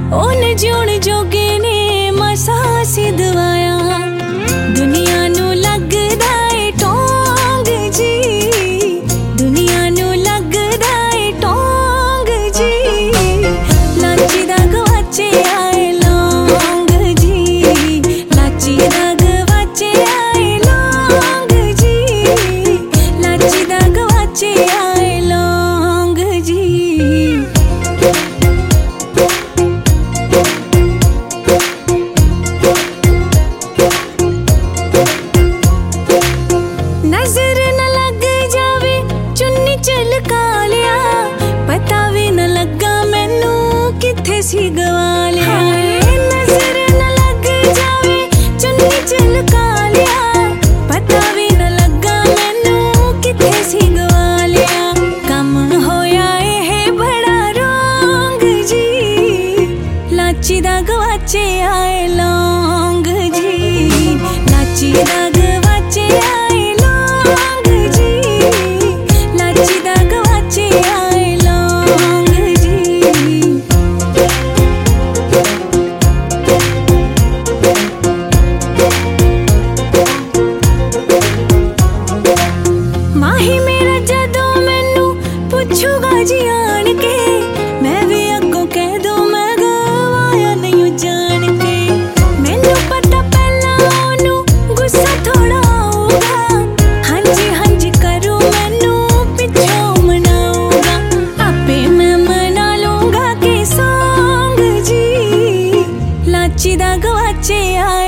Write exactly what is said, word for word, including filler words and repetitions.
ओने जिउण जोगे ने मसा सी दवाया दुनिया नू लगदा ए टोंग जी दुनिया नू लगदा ए टोंग जी लाची दा गवाचे आए लौंग जी लाची दा गवाचे आए लौंग जी लाची दा गवाचे आए लौंग जी नजर न लग जावे चुन्नी झलका लिया पता भी न लगा मैनू किथे सी गवा लिया नजर न लग जावे चुन्नी झलका लिया पता भी न लगा मैनू किथे सी गवा लिया कम होया ए बड़ा रोंग जी लाची दा गवाचे आए लौंग जी लाची दा गवाचे आए लौंग जी लाची दा गवाचे आए लौंग जी माही मेरा जदों मैनू पुछूगा जी आन के मैं भी अगों कह दूं मैं गवाया नहीं जान के मैनू पता पहला ओनू गुस्सा थोड़ा आऊगा हांजी हांजी करूं मैनू पिछों मनाऊगा आपे मैं मना लूंगा के सॉन्ग जी लाची दा गवाचे आ